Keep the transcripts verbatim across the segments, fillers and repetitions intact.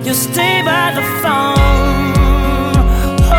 you stay by the phone. Oh,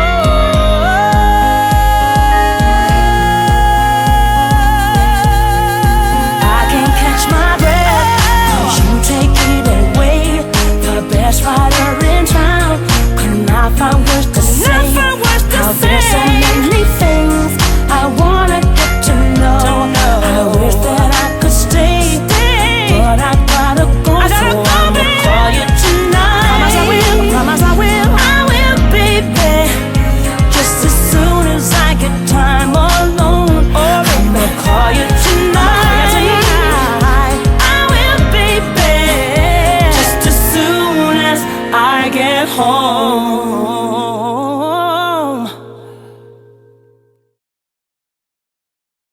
I can't catch my breath, 'cause you take it away. The best writer in town could not find words to say. How there's so many things I wanna get to know. I wish that I could stay, but I gotta go, so I'ma call you tonight. Promise I will, promise I will, I will, baby. Just as soon as I get time alone, I'ma call you tonight. I will, baby. Just as soon as I get home.